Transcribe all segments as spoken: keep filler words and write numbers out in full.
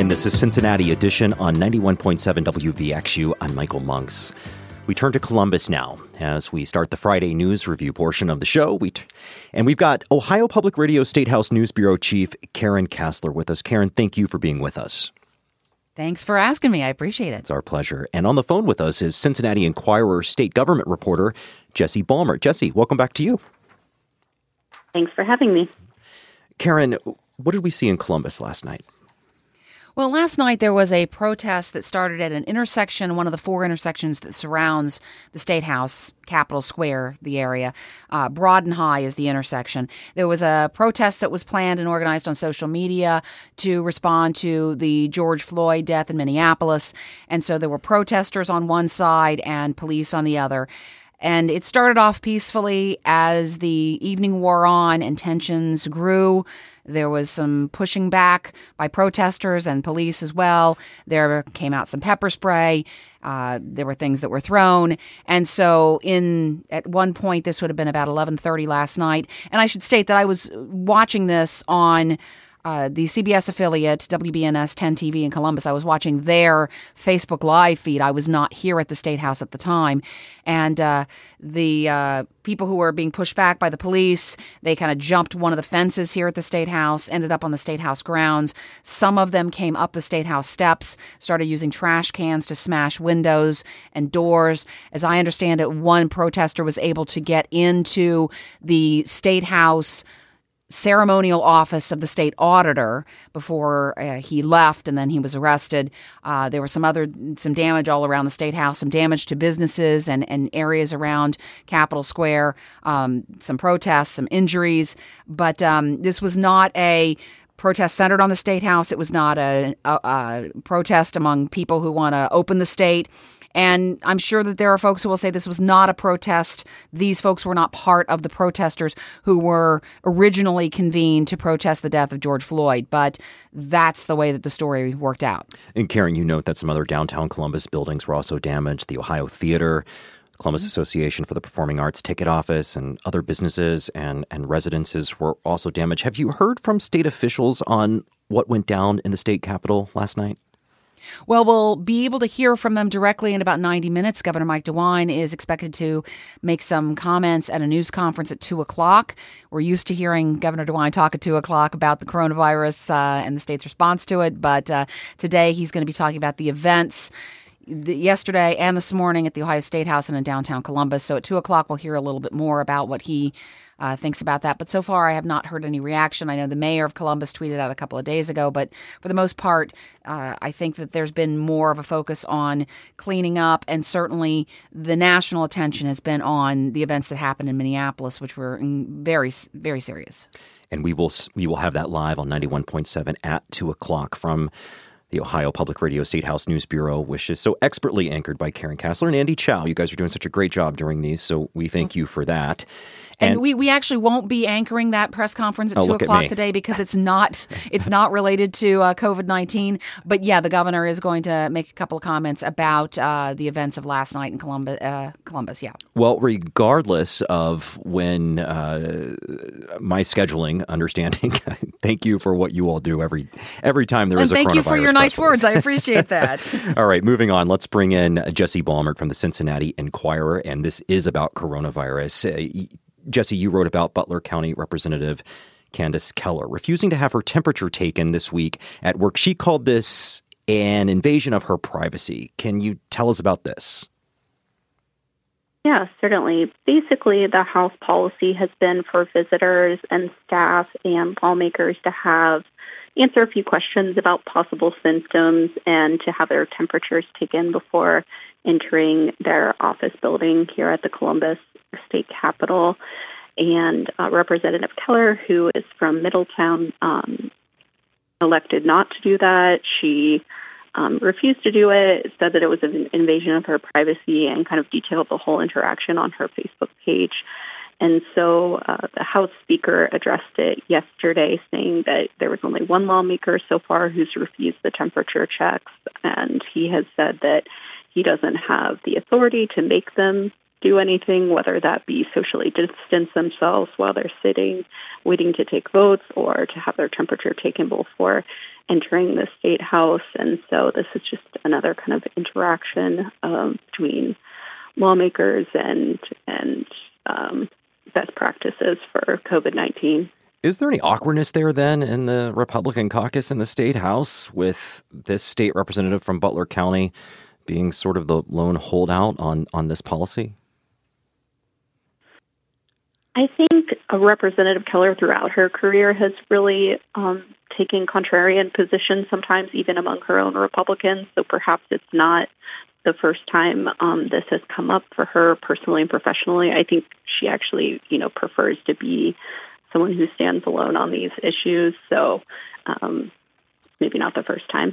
and this is Cincinnati Edition on ninety-one point seven W V X U. I'm Michael Monks. We turn to Columbus now as we start the Friday news review portion of the show. We t- and we've got Ohio Public Radio State House News Bureau Chief Karen Kasler with us. Karen, thank you for being with us. Thanks for asking me. I appreciate it. It's our pleasure. And on the phone with us is Cincinnati Enquirer state government reporter Jesse Balmer. Jesse, welcome back to you. Thanks for having me. Karen, what did we see in Columbus last night? Well, last night there was a protest that started at an intersection, one of the four intersections that surrounds the State House, Capitol Square, the area. Uh, Broad and High is the intersection. There was a protest that was planned and organized on social media to respond to the George Floyd death in Minneapolis. And so there were protesters on one side and police on the other. And it started off peacefully. As the evening wore on and tensions grew, there was some pushing back by protesters and police as well. There came out some pepper spray. Uh, there were things that were thrown. And so in at one point, this would have been about eleven thirty last night. And I should state that I was watching this on Uh, the C B S affiliate, W B N S ten T V in Columbus. I was watching their Facebook Live feed. I was not here at the State House at the time. And uh, the uh, people who were being pushed back by the police, they kind of jumped one of the fences here at the State House, ended up on the State House grounds. Some of them came up the State House steps, started using trash cans to smash windows and doors. As I understand it, one protester was able to get into the State House ceremonial office of the state auditor before uh, he left, and then he was arrested. Uh, there was some other some damage all around the State House, some damage to businesses and, and areas around Capitol Square, um, some protests, some injuries. But um, this was not a protest centered on the State House. It was not a, a, a protest among people who want to open the state. And I'm sure that there are folks who will say this was not a protest. These folks were not part of the protesters who were originally convened to protest the death of George Floyd. But that's the way that the story worked out. And Karen, you note that some other downtown Columbus buildings were also damaged. The Ohio Theater, Columbus mm-hmm. Association for the Performing Arts ticket office, and other businesses and, and residences were also damaged. Have you heard from state officials on what went down in the state capitol last night? Well, we'll be able to hear from them directly in about ninety minutes. Governor Mike DeWine is expected to make some comments at a news conference at two o'clock. We're used to hearing Governor DeWine talk at two o'clock about the coronavirus uh, and the state's response to it. But uh, today he's going to be talking about the events the, yesterday and this morning at the Ohio State House and in downtown Columbus. So at two o'clock, we'll hear a little bit more about what he Uh, thinks about that. But so far, I have not heard any reaction. I know the mayor of Columbus tweeted out a couple of days ago, but for the most part, uh, I think that there's been more of a focus on cleaning up, and certainly the national attention has been on the events that happened in Minneapolis, which were very, very serious. And we will we will have that live on ninety-one point seven at two o'clock from the Ohio Public Radio State House News Bureau, which is so expertly anchored by Karen Kasler and Andy Chow. You guys are doing such a great job during these, so we thank you for that. And, and we, we actually won't be anchoring that press conference at oh, two o'clock at today because it's not it's not related to uh, COVID nineteen. But yeah, the governor is going to make a couple of comments about uh, the events of last night in Columbus. Uh, Columbus, yeah. Well, regardless of when uh, my scheduling understanding, thank you for what you all do every every time there and is a coronavirus. Thank you for your nice release. words. I appreciate that. All right, moving on. Let's bring in Jesse Balmer from the Cincinnati Enquirer, and this is about coronavirus. Uh, Jesse, you wrote about Butler County Representative Candace Keller refusing to have her temperature taken this week at work. She called this an invasion of her privacy. Can you tell us about this? Yeah, certainly. Basically, the House policy has been for visitors and staff and lawmakers to have answer a few questions about possible symptoms and to have their temperatures taken before entering their office building here at the Columbus State Capitol. And uh, Representative Keller, who is from Middletown, um, elected not to do that. She um, refused to do it, said that it was an invasion of her privacy, and kind of detailed the whole interaction on her Facebook page. And so uh, the House Speaker addressed it yesterday, saying that there was only one lawmaker so far who's refused the temperature checks, and he has said that he doesn't have the authority to make them do anything, whether that be socially distance themselves while they're sitting, waiting to take votes, or to have their temperature taken before entering the State House. And so this is just another kind of interaction um, between lawmakers and and um, best practices for COVID nineteen. Is there any awkwardness there then in the Republican caucus in the State House with this state representative from Butler County being sort of the lone holdout on, on this policy? I think uh, Representative Keller throughout her career has really um, taken contrarian positions, sometimes even among her own Republicans. So perhaps it's not the first time um, this has come up for her personally and professionally. I think she actually, you know, prefers to be someone who stands alone on these issues. So um, maybe not the first time.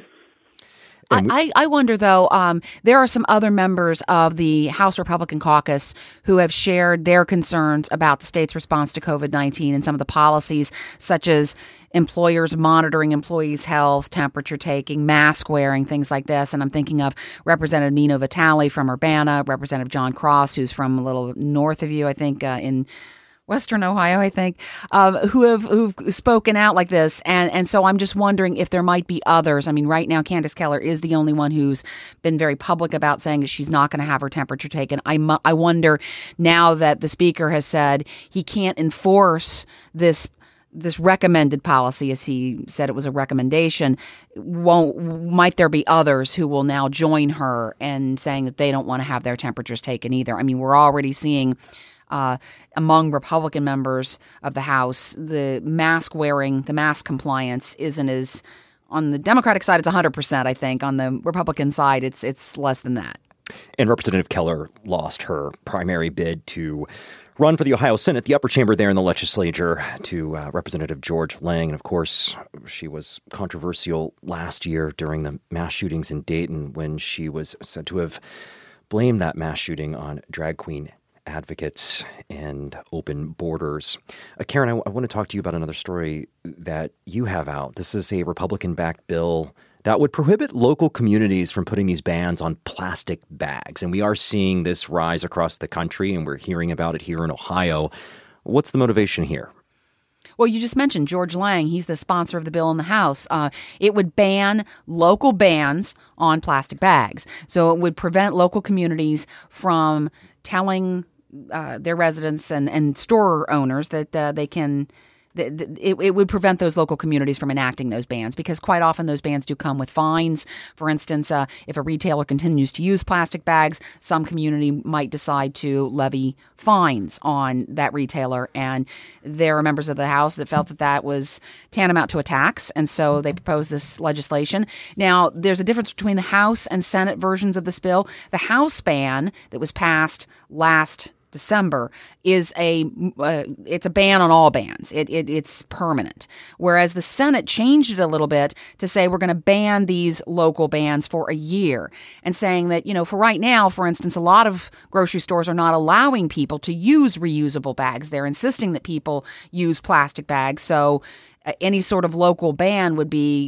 I, I wonder, though, um, there are some other members of the House Republican caucus who have shared their concerns about the state's response to COVID nineteen and some of the policies, such as employers monitoring employees' health, temperature taking, mask wearing, things like this. And I'm thinking of Representative Nino Vitale from Urbana, Representative John Cross, who's from a little north of you, I think, uh, in Western Ohio, I think, um, who have who've spoken out like this. And, and so I'm just wondering if there might be others. I mean, right now, Candace Keller is the only one who's been very public about saying that she's not going to have her temperature taken. I, mu- I wonder now that the speaker has said he can't enforce this this recommended policy, as he said it was a recommendation, won't might there be others who will now join her and saying that they don't want to have their temperatures taken either? I mean, we're already seeing Uh, among Republican members of the House, the mask wearing, the mask compliance isn't as, on the Democratic side, it's one hundred percent, I think. On the Republican side, it's it's less than that. And Representative Keller lost her primary bid to run for the Ohio Senate, the upper chamber there in the legislature, to uh, Representative George Lang. And of course, she was controversial last year during the mass shootings in Dayton when she was said to have blamed that mass shooting on drag queen advocates and open borders. Uh, Karen, I, w- I want to talk to you about another story that you have out. This is a Republican-backed bill that would prohibit local communities from putting these bans on plastic bags. And we are seeing this rise across the country, and we're hearing about it here in Ohio. What's the motivation here? Well, you just mentioned George Lang. He's the sponsor of the bill in the House. Uh, it would ban local bans on plastic bags. So it would prevent local communities from telling uh, their residents and, and store owners that uh, they can th- th- it, it would prevent those local communities from enacting those bans, because quite often those bans do come with fines. For instance, uh, if a retailer continues to use plastic bags, some community might decide to levy fines on that retailer. And there are members of the House that felt that that was tantamount to a tax, and so they proposed this legislation. Now, there's a difference between the House and Senate versions of this bill. The House ban that was passed last December is a uh, it's a ban on all bans. It, it it's permanent. Whereas the Senate changed it a little bit to say we're going to ban these local bans for a year, and saying that, you know, for right now, for instance, a lot of grocery stores are not allowing people to use reusable bags. They're insisting that people use plastic bags. So any sort of local ban would be,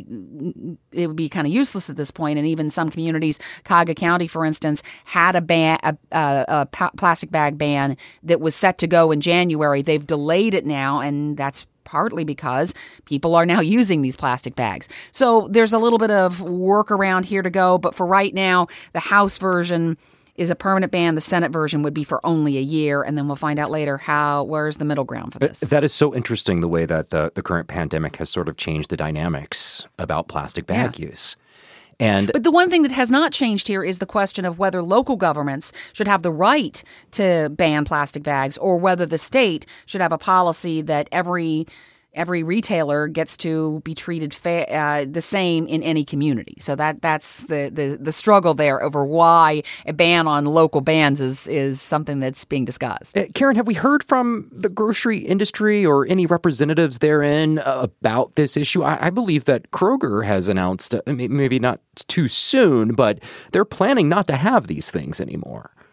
it would be kind of useless at this point. And even some communities, Cuyahoga County, for instance, had a ban, a, a, a plastic bag ban that was set to go in January. They've delayed it now, and that's partly because people are now using these plastic bags. So there's a little bit of workaround here to go. But for right now, the House version is a permanent ban. The Senate version would be for only a year, and then we'll find out later how where's the middle ground for this. That is so interesting, the way that the, the current pandemic has sort of changed the dynamics about plastic bag yeah. use. And But the one thing that has not changed here is the question of whether local governments should have the right to ban plastic bags, or whether the state should have a policy that every every retailer gets to be treated fa- uh, the same in any community. So that that's the, the, the struggle there over why a ban on local bans is, is something that's being discussed. Uh, Karen, have we heard from the grocery industry or any representatives therein uh, about this issue? I, I believe that Kroger has announced, uh, maybe not too soon, but they're planning not to have these things anymore.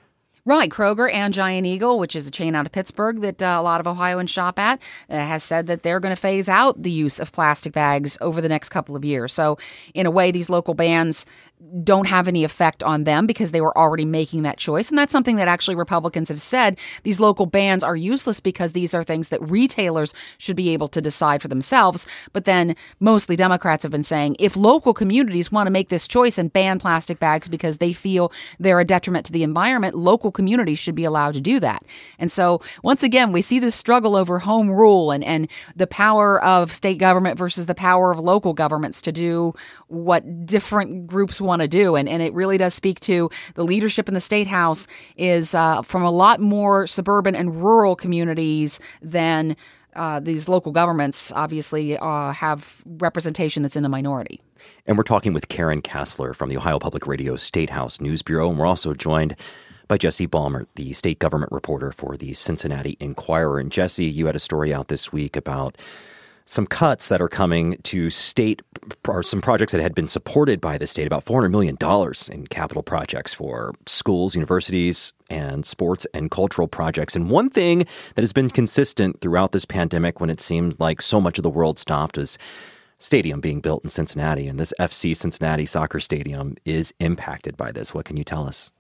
Right. Kroger and Giant Eagle, which is a chain out of Pittsburgh that uh, a lot of Ohioans shop at, uh, has said that they're going to phase out the use of plastic bags over the next couple of years. So in a way, these local bans don't have any effect on them because they were already making that choice. And that's something that actually Republicans have said. These local bans are useless because these are things that retailers should be able to decide for themselves. But then mostly Democrats have been saying if local communities want to make this choice and ban plastic bags because they feel they're a detriment to the environment, local communities should be allowed to do that. And so once again, we see this struggle over home rule and, and the power of state government versus the power of local governments to do what different groups want to do. And, and it really does speak to the leadership in the state house is uh, from a lot more suburban and rural communities than uh, these local governments obviously uh, have representation that's in the minority. And we're talking with Karen Kassler from the Ohio Public Radio State House News Bureau. And we're also joined by Jesse Balmert, the state government reporter for the Cincinnati Enquirer. And Jesse, you had a story out this week about some cuts that are coming to state, or some projects that had been supported by the state, about four hundred million dollars in capital projects for schools, universities, and sports and cultural projects. And one thing that has been consistent throughout this pandemic when it seemed like so much of the world stopped is stadium being built in Cincinnati. And this F C Cincinnati soccer stadium is impacted by this. What can you tell us?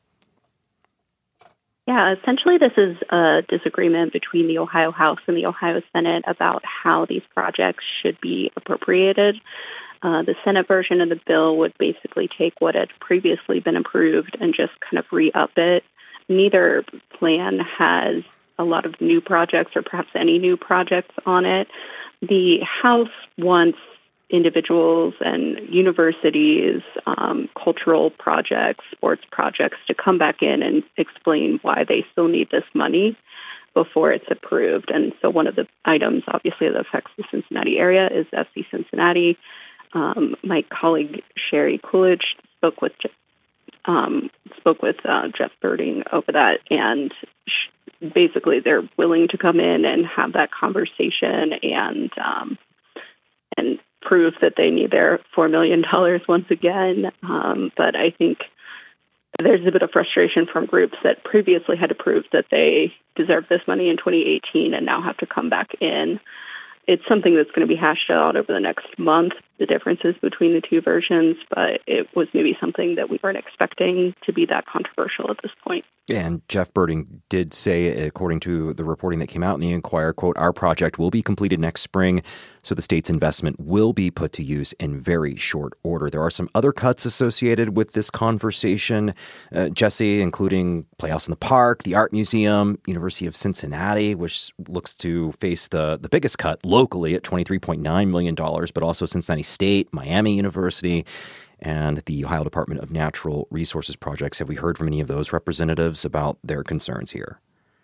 Yeah, essentially this is a disagreement between the Ohio House and the Ohio Senate about how these projects should be appropriated. Uh, the Senate version of the bill would basically take what had previously been approved and just kind of re-up it. Neither plan has a lot of new projects or perhaps any new projects on it. The House wants individuals and universities, um, cultural projects, sports projects to come back in and explain why they still need this money before it's approved. And so one of the items, obviously, that affects the Cincinnati area is F C Cincinnati. Um, my colleague Sherry Coolidge spoke with um, spoke with uh, Jeff Birding over that, and sh- basically they're willing to come in and have that conversation and um, and prove that they need their four million dollars once again. Um, but I think there's a bit of frustration from groups that previously had approved that they deserved this money in twenty eighteen and now have to come back in. It's something that's going to be hashed out over the next month, the differences between the two versions, but it was maybe something that we weren't expecting to be that controversial at this point. And Jeff Birding did say, according to the reporting that came out in the Enquirer, quote, "Our project will be completed next spring, so the state's investment will be put to use in very short order." There are some other cuts associated with this conversation, uh, Jesse, including Playhouse in the Park, the Art Museum, University of Cincinnati, which looks to face the, the biggest cut locally at twenty-three point nine million dollars, but also Cincinnati State, Miami University, and the Ohio Department of Natural Resources projects. Have we heard from any of those representatives about their concerns here?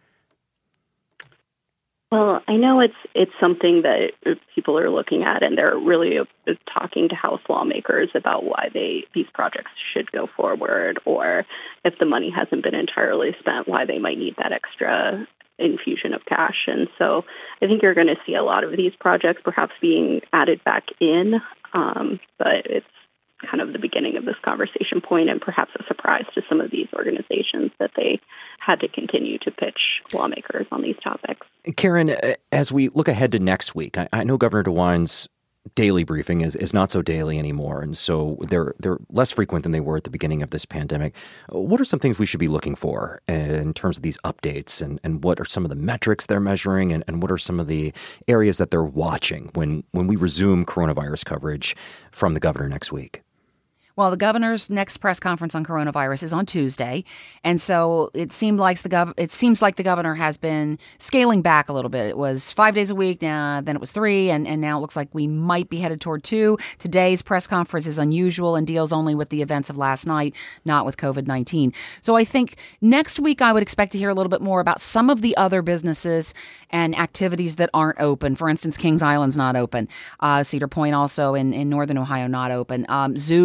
Well, I know it's it's something that people are looking at, and they're really uh, talking to House lawmakers about why they these projects should go forward, or if the money hasn't been entirely spent, why they might need that extra infusion of cash. And so I think you're going to see a lot of these projects perhaps being added back in, um, but it's kind of the beginning of this conversation point, and perhaps a surprise to some of these organizations that they had to continue to pitch lawmakers on these topics. Karen, as we look ahead to next week, I, I know Governor DeWine's daily briefing is, is not so daily anymore, and so they're they're less frequent than they were at the beginning of this pandemic. What are some things we should be looking for in terms of these updates, and, and what are some of the metrics they're measuring, and, and what are some of the areas that they're watching when, when we resume coronavirus coverage from the governor next week? Well, the governor's next press conference on coronavirus is on Tuesday, and so it seemed like the gov- it seems like the governor has been scaling back a little bit. It was five days a week, now then it was three, and, and now it looks like we might be headed toward two. Today's press conference is unusual and deals only with the events of last night, not with covid nineteen. So I think next week I would expect to hear a little bit more about some of the other businesses and activities that aren't open. For instance, Kings Island's not open. Uh, Cedar Point also in, in northern Ohio not open. Um, zoos are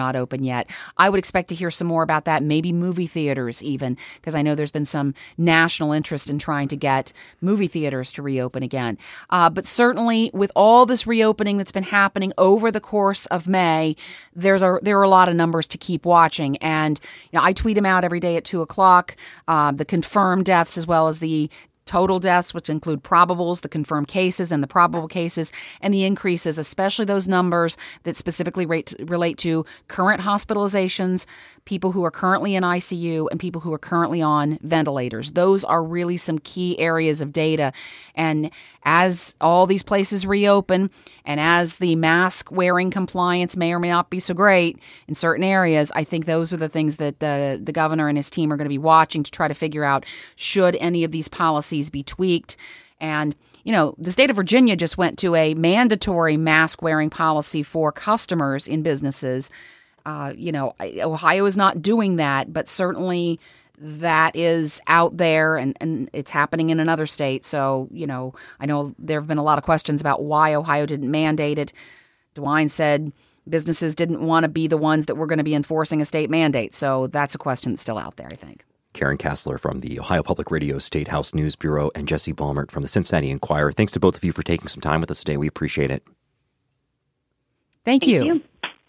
not open yet. I would expect to hear some more about that, maybe movie theaters even, because I know there's been some national interest in trying to get movie theaters to reopen again. Uh, but certainly with all this reopening that's been happening over the course of May, there's a, there are a lot of numbers to keep watching. And you know, I tweet them out every day at two o'clock, uh, the confirmed deaths as well as the total deaths, which include probables, the confirmed cases and the probable cases, and the increases, especially those numbers that specifically rate, relate to current hospitalizations, people who are currently in I C U, and people who are currently on ventilators. Those are really some key areas of data. And as all these places reopen, and as the mask wearing compliance may or may not be so great in certain areas, I think those are the things that the, the governor and his team are going to be watching to try to figure out, should any of these policies be tweaked. And, you know, the state of Virginia just went to a mandatory mask wearing policy for customers in businesses. Uh, you know, Ohio is not doing that, but certainly that is out there, and, and it's happening in another state. So, you know, I know there have been a lot of questions about why Ohio didn't mandate it. DeWine said businesses didn't want to be the ones that were going to be enforcing a state mandate. So that's a question that's still out there, I think. Karen Kassler from the Ohio Public Radio State House News Bureau and Jesse Balmert from the Cincinnati Enquirer. Thanks to both of you for taking some time with us today. We appreciate it. Thank, Thank you. you.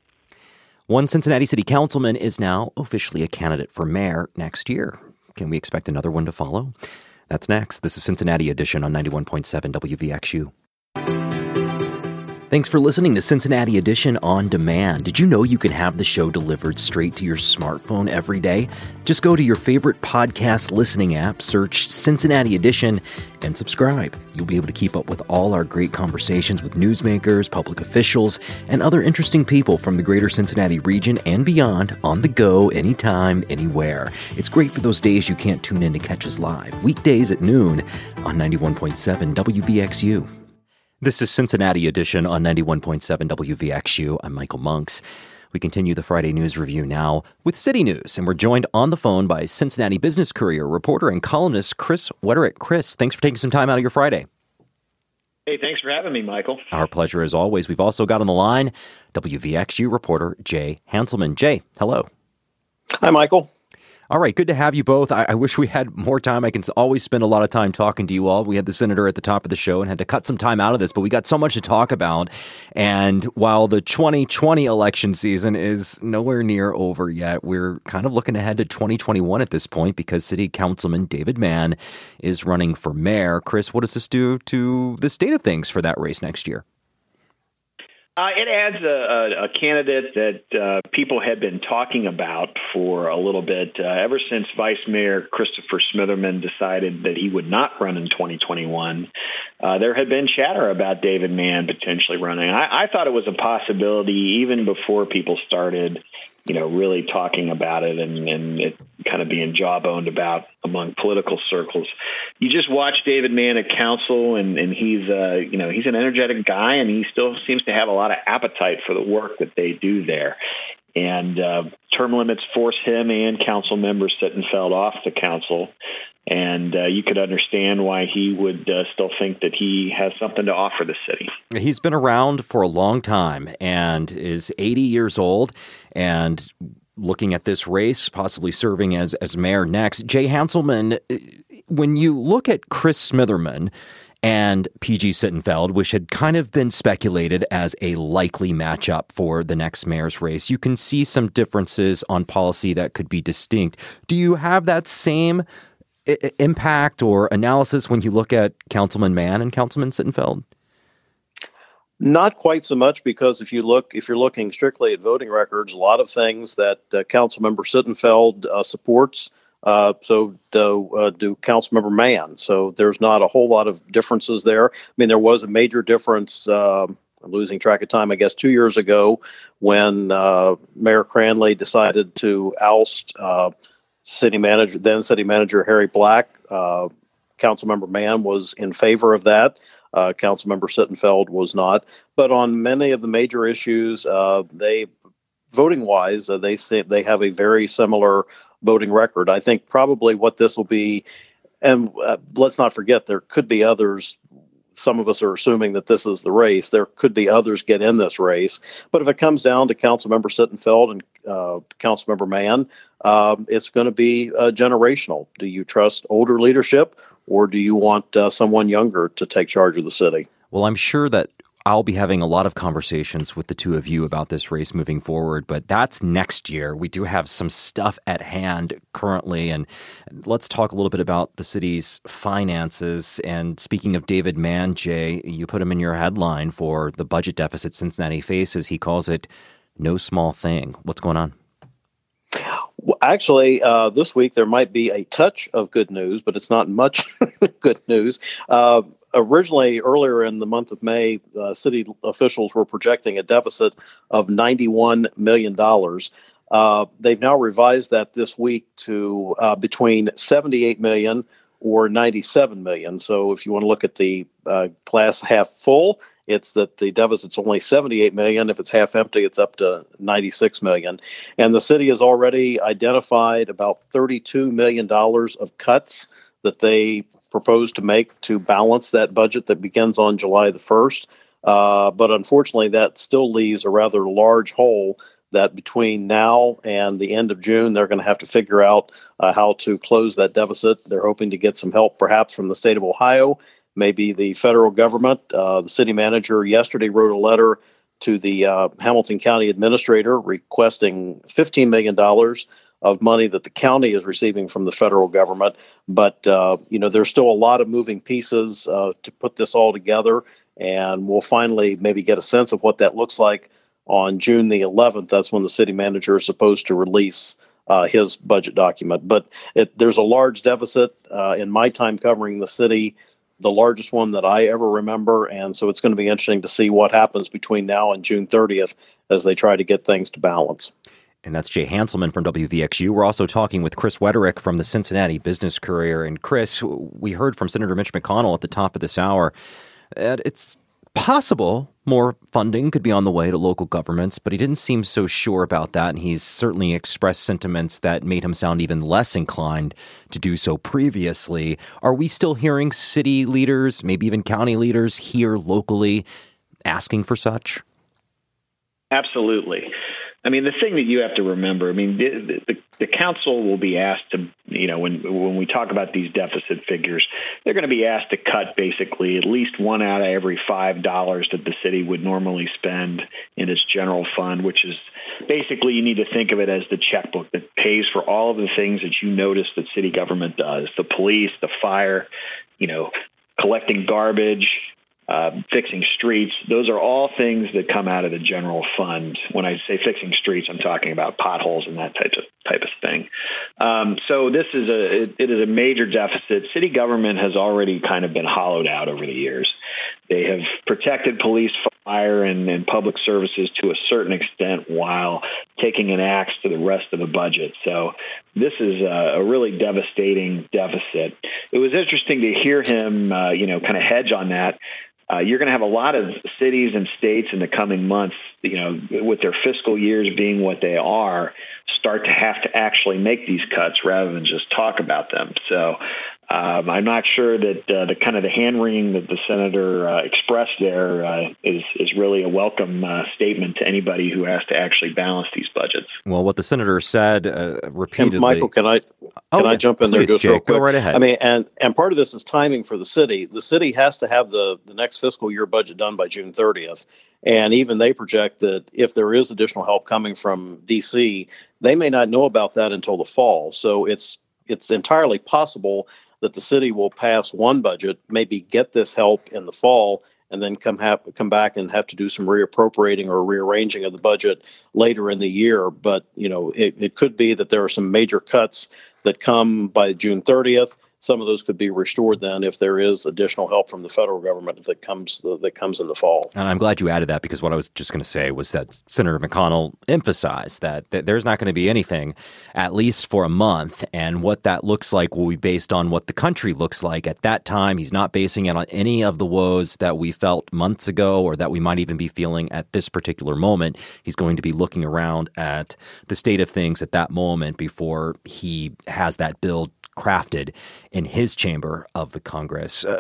One Cincinnati City Councilman is now officially a candidate for mayor next year. Can we expect another one to follow? That's next. This is Cincinnati Edition on ninety-one point seven W V X U. Thanks for listening to Cincinnati Edition On Demand. Did you know you can have the show delivered straight to your smartphone every day? Just go to your favorite podcast listening app, search Cincinnati Edition, and subscribe. You'll be able to keep up with all our great conversations with newsmakers, public officials, and other interesting people from the greater Cincinnati region and beyond, on the go, anytime, anywhere. It's great for those days you can't tune in to catch us live, weekdays at noon on ninety-one point seven W V X U. This is Cincinnati Edition on ninety-one point seven W V X U. I'm Michael Monks. We continue the Friday News Review now with City News, and we're joined on the phone by Cincinnati Business Courier reporter and columnist Chris Wetterick. Chris, thanks for taking some time out of your Friday. Hey, thanks for having me, Michael. Our pleasure as always. We've also got on the line W V X U reporter Jay Hanselman. Jay, hello. Hi, Michael. All right, good to have you both. I, I wish we had more time. I can always spend a lot of time talking to you all. We had the senator at the top of the show and had to cut some time out of this, but we got so much to talk about. And while the twenty twenty election season is nowhere near over yet, we're kind of looking ahead to twenty twenty-one at this point because City Councilman David Mann is running for mayor. Chris, what does this do to the state of things for that race next year? Uh, it adds a, a, a candidate that uh, people had been talking about for a little bit, uh, ever since Vice Mayor Christopher Smitherman decided that he would not run in twenty twenty-one. Uh, there had been chatter about David Mann potentially running. I, I thought it was a possibility even before people started, you know, really talking about it and, and it kind of being jawboned about among political circles. You just watch David Mann at council, and, and he's, uh, you know, he's an energetic guy, and he still seems to have a lot of appetite for the work that they do there. And uh, term limits force him and council member Sittenfeld off the council. And uh, you could understand why he would uh, still think that he has something to offer the city. He's been around for a long time and is eighty years old and looking at this race, possibly serving as, as mayor next. Jay Hanselman, when you look at Chris Smitherman and P G Sittenfeld, which had kind of been speculated as a likely matchup for the next mayor's race, you can see some differences on policy that could be distinct. Do you have that same I- impact or analysis when you look at Councilman Mann and Councilman Sittenfeld? Not quite so much, because if you look, if you're looking strictly at voting records, a lot of things that uh, Councilmember Sittenfeld uh, supports, uh, so do, uh, do Councilmember Mann. So there's not a whole lot of differences there. I mean, there was a major difference. Um, I'm losing track of time, I guess, two years ago when uh, Mayor Cranley decided to oust uh, city manager, then city manager Harry Black. Uh, Councilmember Mann was in favor of that. Uh, Councilmember Sittenfeld was not. But on many of the major issues, uh, they, voting-wise, uh, they say they have a very similar voting record. I think probably what this will be, and uh, let's not forget there could be others some of us are assuming that this is the race. There could be others get in this race. But if it comes down to Councilmember Sittenfeld and uh, Councilmember Mann, um, it's going to be uh, generational. Do you trust older leadership, or do you want uh, someone younger to take charge of the city? Well, I'm sure that I'll be having a lot of conversations with the two of you about this race moving forward, but that's next year. We do have some stuff at hand currently, and let's talk a little bit about the city's finances. And speaking of David Mann, Jay, you put him in your headline for the budget deficit Cincinnati faces. He calls it no small thing. What's going on? Well, actually, uh, this week there might be a touch of good news, but it's not much good news. Uh, Originally, earlier in the month of May, uh, city officials were projecting a deficit of ninety-one million dollars. Uh, they've now revised that this week to uh, between seventy-eight million dollars or ninety-seven million dollars. So if you want to look at the uh, glass half full, it's that the deficit's only seventy-eight million dollars. If it's half empty, it's up to ninety-six million dollars. And the city has already identified about thirty-two million dollars of cuts that they proposed to make to balance that budget that begins on July the first. Uh, but unfortunately, that still leaves a rather large hole that between now and the end of June, they're going to have to figure out uh, how to close that deficit. They're hoping to get some help perhaps from the state of Ohio, maybe the federal government. Uh, the city manager yesterday wrote a letter to the uh, Hamilton County administrator requesting fifteen million dollars of money that the county is receiving from the federal government. But, uh, you know, there's still a lot of moving pieces uh, to put this all together. And we'll finally maybe get a sense of what that looks like on June the eleventh. That's when the city manager is supposed to release uh, his budget document. But it, there's a large deficit uh, in my time covering the city, the largest one that I ever remember. And so it's going to be interesting to see what happens between now and June thirtieth as they try to get things to balance. And that's Jay Hanselman from W V X U. We're also talking with Chris Wetterick from the Cincinnati Business Courier. And Chris, we heard from Senator Mitch McConnell at the top of this hour that it's possible more funding could be on the way to local governments, but he didn't seem so sure about that. And he's certainly expressed sentiments that made him sound even less inclined to do so previously. Are we still hearing city leaders, maybe even county leaders here locally asking for such? Absolutely. I mean, the thing that you have to remember, I mean, the, the, the council will be asked to, you know, when when we talk about these deficit figures, they're going to be asked to cut basically at least one out of every five dollars that the city would normally spend in its general fund, which is basically, you need to think of it as the checkbook that pays for all of the things that you notice that city government does, the police, the fire, you know, collecting garbage, Uh, fixing streets. Those are all things that come out of the general fund. When I say fixing streets, I'm talking about potholes and that type of type of thing. Um, so this is a it, it is a major deficit. City government has already kind of been hollowed out over the years. They have protected police, fire, and, and public services to a certain extent while taking an axe to the rest of the budget. So this is a, a really devastating deficit. It was interesting to hear him, uh, you know, kind of hedge on that. Uh, you're going to have a lot of cities and states in the coming months, you know, with their fiscal years being what they are, start to have to actually make these cuts rather than just talk about them. So um, I'm not sure that uh, the kind of the hand wringing that the senator uh, expressed there uh, is is really a welcome uh, statement to anybody who has to actually balance these budgets. Well, what the senator said uh, repeatedly. And Michael, can I can oh, I jump in please, there just Jake, real quick? Go right ahead. I mean, and and part of this is timing for the city. The city has to have the the next fiscal year budget done by June thirtieth, and even they project that if there is additional help coming from D C, they may not know about that until the fall. So it's it's entirely possible that the city will pass one budget, maybe get this help in the fall, and then come have, come back and have to do some reappropriating or rearranging of the budget later in the year. But, you know, it, it could be that there are some major cuts that come by June thirtieth. Some of those could be restored then if there is additional help from the federal government that comes that comes in the fall. And I'm glad you added that, because what I was just going to say was that Senator McConnell emphasized that, that there's not going to be anything, at least for a month, and what that looks like will be based on what the country looks like at that time. He's not basing it on any of the woes that we felt months ago or that we might even be feeling at this particular moment. He's going to be looking around at the state of things at that moment before he has that bill crafted in his chamber of the Congress. Uh,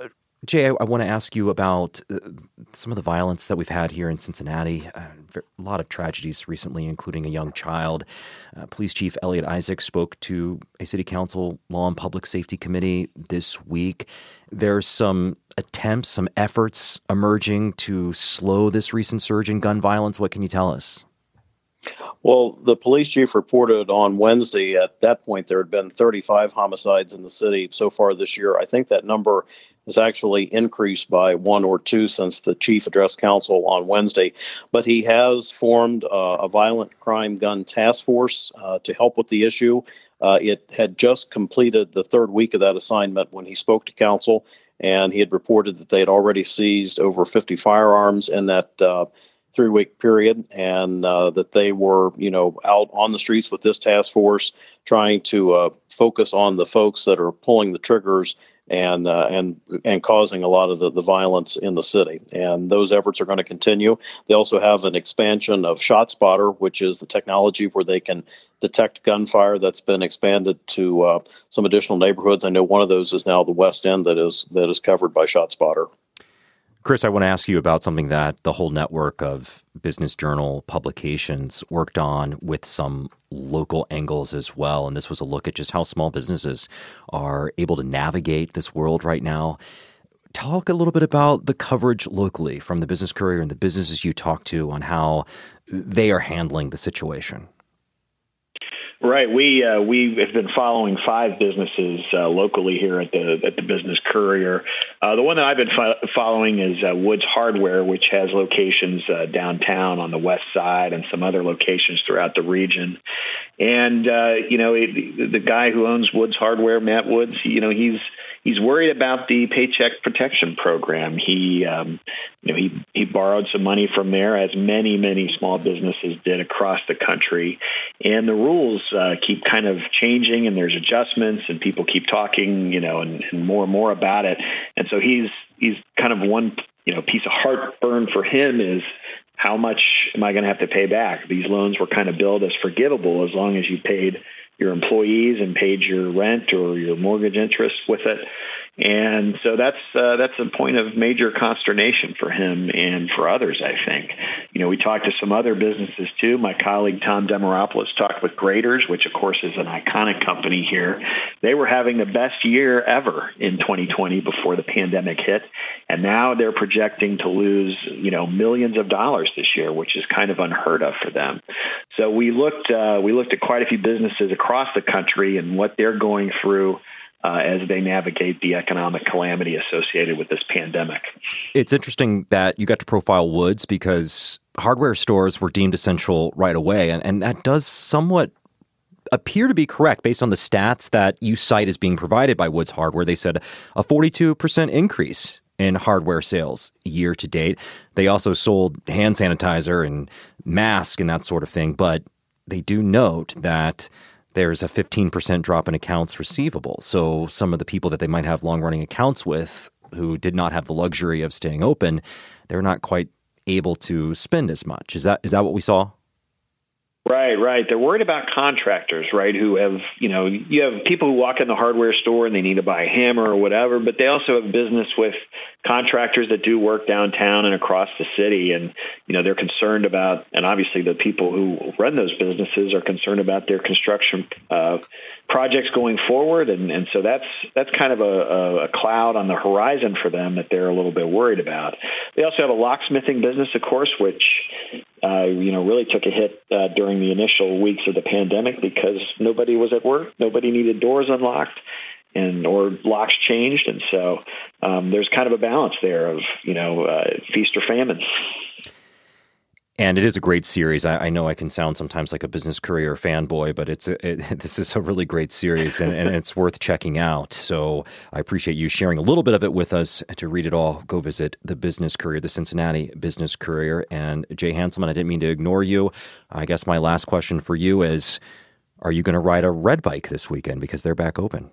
Jay, I, I want to ask you about uh, some of the violence that we've had here in Cincinnati. Uh, a lot of tragedies recently, including a young child. Uh, Police Chief Elliot Isaac spoke to a city council law and public safety committee this week. There's some attempts, some efforts emerging to slow this recent surge in gun violence. What can you tell us? Well, the police chief reported on Wednesday. At that point, there had been thirty-five homicides in the city so far this year. I think that number has actually increased by one or two since the chief addressed council on Wednesday. But he has formed uh, a violent crime gun task force uh, to help with the issue. Uh, it had just completed the third week of that assignment when he spoke to council, and he had reported that they had already seized over fifty firearms in that uh, three-week period, and uh, that they were, you know, out on the streets with this task force trying to uh, focus on the folks that are pulling the triggers and uh, and and causing a lot of the, the violence in the city. And those efforts are going to continue. They also have an expansion of ShotSpotter, which is the technology where they can detect gunfire. That's been expanded to uh, some additional neighborhoods. I know one of those is now the West End that is that is covered by ShotSpotter. Chris, I want to ask you about something that the whole network of Business Journal publications worked on with some local angles as well. And this was a look at just how small businesses are able to navigate this world right now. Talk a little bit about the coverage locally from the Business Courier and the businesses you talk to on how they are handling the situation. Right. We uh, we have been following five businesses uh, locally here at the at the Business Courier. Uh, the one that I've been fo- following is uh, Woods Hardware, which has locations uh, downtown on the west side and some other locations throughout the region. And uh, you know, it, the, the guy who owns Woods Hardware, Matt Woods, he, you know, he's he's worried about the Paycheck Protection Program. He um, you know he he borrowed some money from there, as many many small businesses did across the country, and the rules Uh, keep kind of changing, and there's adjustments, and people keep talking, you know, and, and more and more about it. And so he's he's kind of one, you know, piece of heartburn for him is how much am I going to have to pay back? These loans were kind of billed as forgivable as long as you paid your employees and paid your rent or your mortgage interest with it. And so that's uh, that's a point of major consternation for him and for others, I think. You know, we talked to some other businesses, too. My colleague, Tom Demoropoulos, talked with Graders, which, of course, is an iconic company here. They were having the best year ever in twenty twenty before the pandemic hit. And now they're projecting to lose, you know, millions of dollars this year, which is kind of unheard of for them. So we looked, uh, we looked at quite a few businesses across the country and what they're going through Uh, as they navigate the economic calamity associated with this pandemic. It's interesting that you got to profile Woods because hardware stores were deemed essential right away. And, and that does somewhat appear to be correct based on the stats that you cite as being provided by Woods Hardware. They said a forty-two percent increase in hardware sales year to date. They also sold hand sanitizer and masks and that sort of thing. But they do note that there's a fifteen percent drop in accounts receivable. So some of the people that they might have long-running accounts with who did not have the luxury of staying open, they're not quite able to spend as much. Is that is that what we saw? Right, right. They're worried about contractors, right, who have, you know, you have people who walk in the hardware store and they need to buy a hammer or whatever, but they also have business with contractors that do work downtown and across the city. And, you know, they're concerned about, and obviously the people who run those businesses are concerned about their construction uh, projects going forward. And, and so that's that's kind of a, a cloud on the horizon for them that they're a little bit worried about. They also have a locksmithing business, of course, which, uh, you know, really took a hit uh, during the initial weeks of the pandemic because nobody was at work. Nobody needed doors unlocked and or locks changed. And so um, there's kind of a balance there of, you know, uh, feast or famine. And it is a great series. I, I know I can sound sometimes like a Business Courier fanboy, but it's a, it, this is a really great series, and, and it's worth checking out. So I appreciate you sharing a little bit of it with us. To read it all, go visit the Business Courier, the Cincinnati Business Courier. And Jay Hanselman, I didn't mean to ignore you. I guess my last question for you is, are you going to ride a red bike this weekend because they're back open?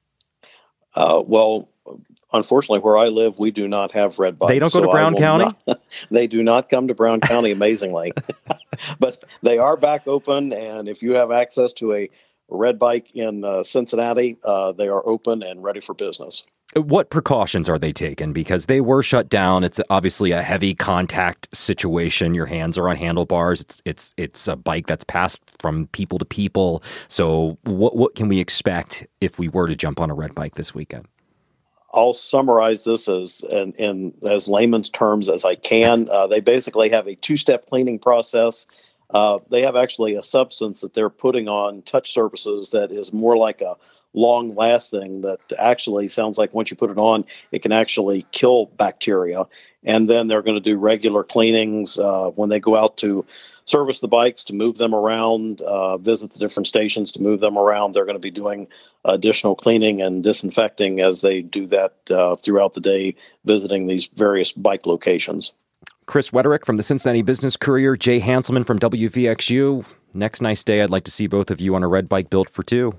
Uh, well, unfortunately, where I live, we do not have red bikes. They don't go so to Brown County? Not, they do not come to Brown County, amazingly. But they are back open, and if you have access to a red bike in uh, Cincinnati, uh, they are open and ready for business. What precautions are they taking? Because they were shut down. It's obviously a heavy contact situation. Your hands are on handlebars. It's it's it's a bike that's passed from people to people. So what what can we expect if we were to jump on a red bike this weekend? I'll summarize this as in, in as layman's terms as I can. Uh, they basically have a two-step cleaning process. Uh, they have actually a substance that they're putting on touch surfaces that is more like a long lasting, that actually sounds like once you put it on, it can actually kill bacteria. And then they're going to do regular cleanings uh, when they go out to service the bikes, to move them around, uh, visit the different stations to move them around. They're going to be doing additional cleaning and disinfecting as they do that uh, throughout the day, visiting these various bike locations. Chris Wetterick from the Cincinnati Business Courier, Jay Hanselman from W V X U. Next nice day, I'd like to see both of you on a red bike built for two.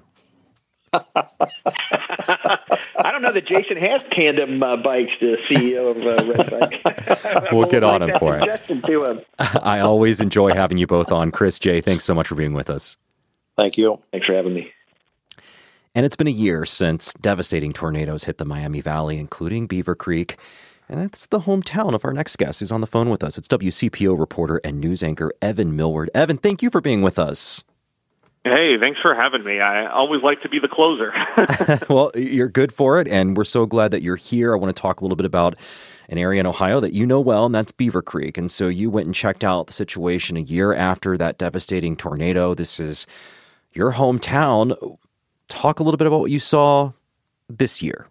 I don't know that Jason has tandem uh, bikes, the C E O of uh, Red Bike. We'll get on him for it. To him. I always enjoy having you both on. Chris, Jay, thanks so much for being with us. Thank you. Thanks for having me. And it's been a year since devastating tornadoes hit the Miami Valley, including Beaver Creek. And that's the hometown of our next guest who's on the phone with us. It's W C P O reporter and news anchor Evan Millward. Evan, thank you for being with us. Hey, thanks for having me. I always like to be the closer. Well, you're good for it, and we're so glad that you're here. I want to talk a little bit about an area in Ohio that you know well, and that's Beaver Creek. And so you went and checked out the situation a year after that devastating tornado. This is your hometown. Talk a little bit about what you saw this year.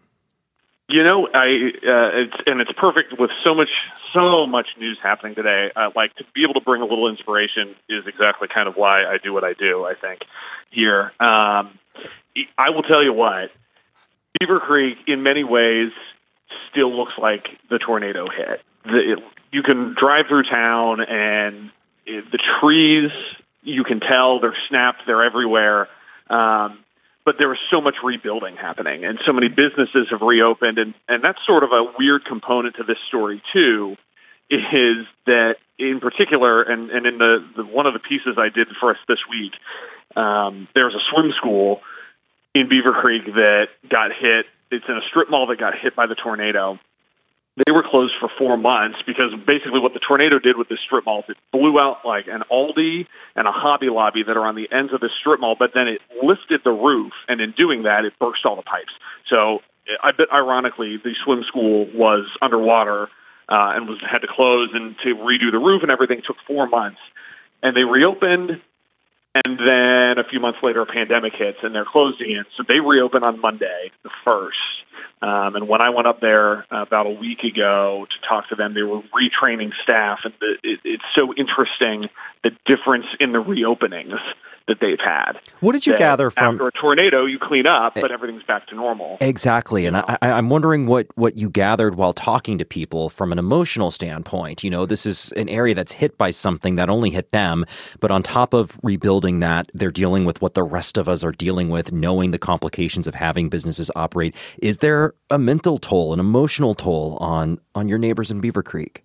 You know, I uh, it's and it's perfect with so much so much news happening today. Uh, like to be able to bring a little inspiration is exactly kind of why I do what I do. I think here, um, I will tell you what, Beaver Creek in many ways still looks like the tornado hit. The, it, you can drive through town and it, the trees, you can tell they're snapped, they're everywhere. Um, But there was so much rebuilding happening, and so many businesses have reopened, and, and that's sort of a weird component to this story, too, is that in particular, and, and in the, the one of the pieces I did for us this week, um, there's a swim school in Beaver Creek that got hit. It's in a strip mall that got hit by the tornado. They were closed for four months because basically what the tornado did with this strip mall is it blew out like an Aldi and a Hobby Lobby that are on the ends of the strip mall, but then it lifted the roof, and in doing that, it burst all the pipes. So I bet ironically, the swim school was underwater uh, and was had to close, and to redo the roof and everything took four months. And they reopened, and then a few months later, a pandemic hits, and they're closed again. So they reopened on Monday, the first. Um, and when I went up there uh, about a week ago to talk to them, they were retraining staff. And the, it, it's so interesting, the difference in the reopenings that they've had. What did you that gather from... After a tornado, you clean up, but everything's back to normal. Exactly. And I, I, I'm wondering what, what you gathered while talking to people from an emotional standpoint. You know, this is an area that's hit by something that only hit them, but on top of rebuilding that, they're dealing with what the rest of us are dealing with, knowing the complications of having businesses operate. Is there a mental toll, an emotional toll on, on your neighbors in Beaver Creek?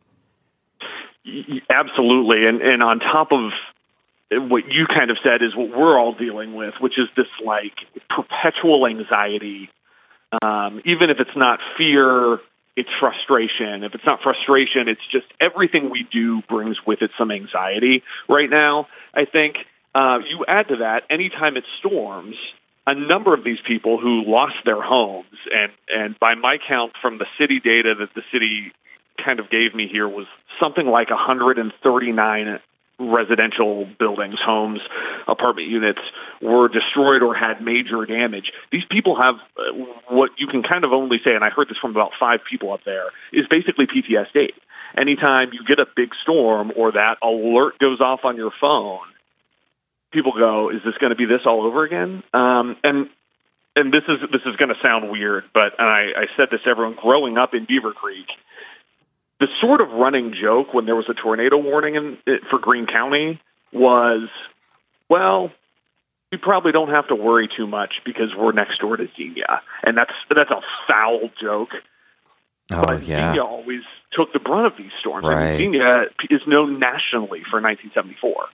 Absolutely. And, and on top of what you kind of said is what we're all dealing with, which is this like perpetual anxiety. Um, even if it's not fear, it's frustration. If it's not frustration, it's just everything we do brings with it some anxiety right now. I think uh, you add to that, anytime it storms, a number of these people who lost their homes, and, and by my count from the city data that the city kind of gave me here was something like one hundred thirty-nine residential buildings, homes, apartment units were destroyed or had major damage. These people have uh, what you can kind of only say, and I heard this from about five people up there, is basically P T S D. Anytime you get a big storm or that alert goes off on your phone, people go, is this going to be this all over again? Um, and and this is this is going to sound weird, but and I, I said this to everyone growing up in Beaver Creek, the sort of running joke when there was a tornado warning in, for Greene County was, well, we probably don't have to worry too much because we're next door to Xenia. And that's that's a foul joke. Oh, but yeah. Xenia always took the brunt of these storms. Right. I mean, Xenia is known nationally for nineteen seventy-four.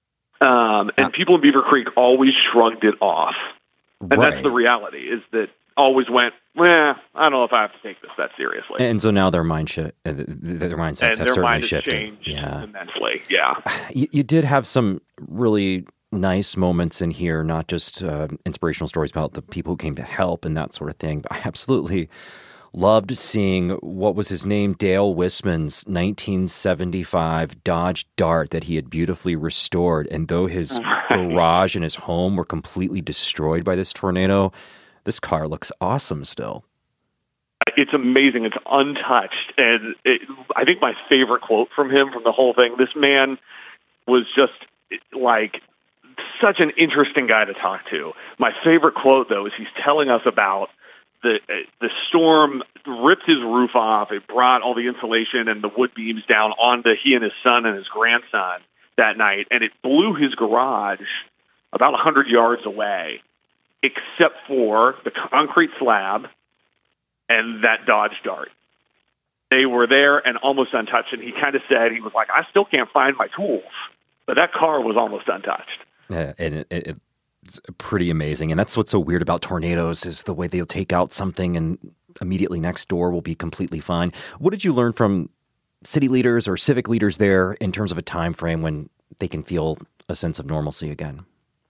Um, and people in Beaver Creek always shrugged it off. And Right. that's the reality, is that always went, well, I don't know if I have to take this that seriously. And so now their mind sh- their mindsets and have their certainly mind has shifted. Changed yeah. immensely. Yeah. You, you did have some really nice moments in here, not just uh, inspirational stories about the people who came to help and that sort of thing, but I absolutely loved seeing, what was his name, Dale Wisman's nineteen seventy-five Dodge Dart that he had beautifully restored. And though his right. garage and his home were completely destroyed by this tornado, this car looks awesome still. It's amazing. It's untouched. And it, I think my favorite quote from him from the whole thing, this man was just like such an interesting guy to talk to. My favorite quote, though, is he's telling us about the the storm ripped his roof off. It brought all the insulation and the wood beams down onto he and his son and his grandson that night, and it blew his garage about one hundred yards away, except for the concrete slab and that Dodge Dart. They were there and almost untouched, and he kind of said, he was like, I still can't find my tools, but that car was almost untouched. Uh, and it, it, it's pretty amazing. And that's what's so weird about tornadoes is the way they'll take out something and immediately next door will be completely fine. What did you learn from city leaders or civic leaders there in terms of a time frame when they can feel a sense of normalcy again?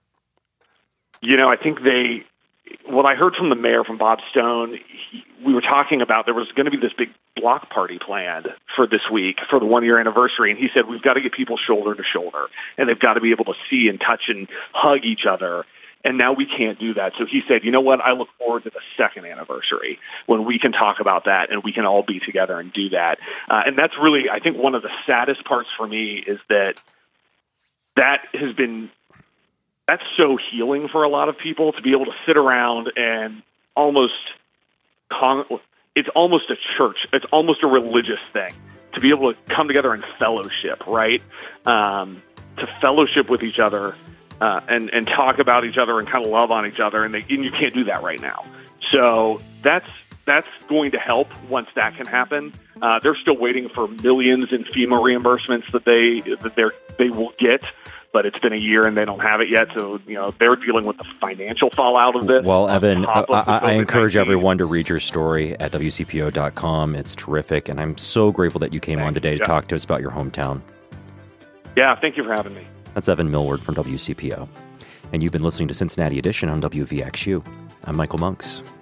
You know, I think they, what I heard from the mayor, from Bob Stone, he, we were talking about there was going to be this big block party planned for this week for the one-year anniversary, and he said we've got to get people shoulder to shoulder, and they've got to be able to see and touch and hug each other, and now we can't do that. So he said, you know what, I look forward to the second anniversary when we can talk about that and we can all be together and do that. Uh, and that's really, I think, one of the saddest parts for me is that that has been that's so healing for a lot of people to be able to sit around and almost, con- it's almost a church. It's almost a religious thing to be able to come together and fellowship, right? Um, to fellowship with each other uh, and, and talk about each other and kind of love on each other. And, they, and you can't do that right now. So that's, that's going to help once that can happen. Uh, they're still waiting for millions in FEMA reimbursements that they, that they're, they will get. But it's been a year and they don't have it yet. So, you know, they're dealing with the financial fallout of this. Well, Evan, I, I encourage everyone to read your story at W C P O dot com. It's terrific. And I'm so grateful that you came Thank on today you. to Yeah. talk to us about your hometown. Yeah, thank you for having me. That's Evan Millward from W C P O. And you've been listening to Cincinnati Edition on W V X U. I'm Michael Monks.